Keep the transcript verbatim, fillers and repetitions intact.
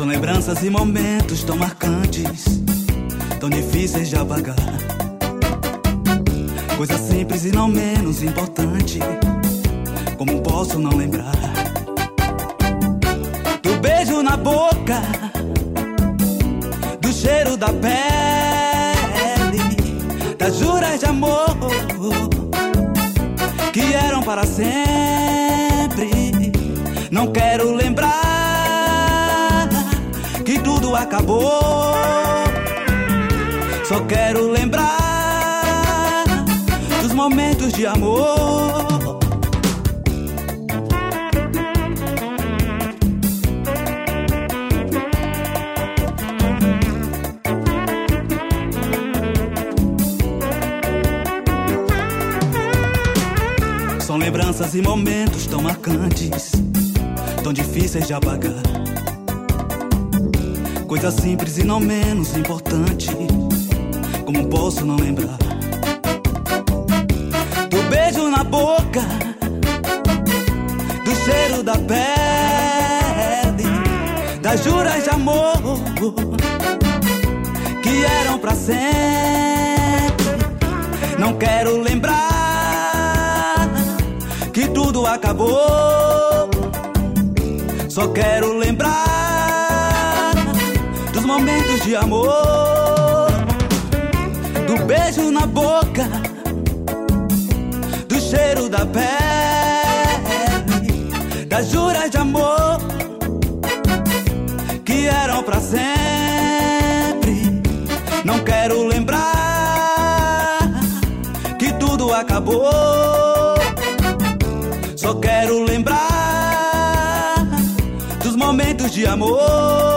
São lembranças e momentos tão marcantes, tão difíceis de apagar. Coisa simples e não menos importante, como posso não lembrar do beijo na boca, do cheiro da pele, das juras de amor que eram para sempre. Não quero lembrar que tudo acabou, só quero lembrar dos momentos de amor. São lembranças e momentos tão marcantes, tão difíceis de apagar. Coisa simples e não menos importante, como posso não lembrar do beijo na boca, do cheiro da pele, das juras de amor que eram pra sempre. Não quero lembrar que tudo acabou, só quero lembrar dos momentos de amor, do beijo na boca, do cheiro da pele, das juras de amor que eram pra sempre. Não quero lembrar que tudo acabou, só quero lembrar dos momentos de amor.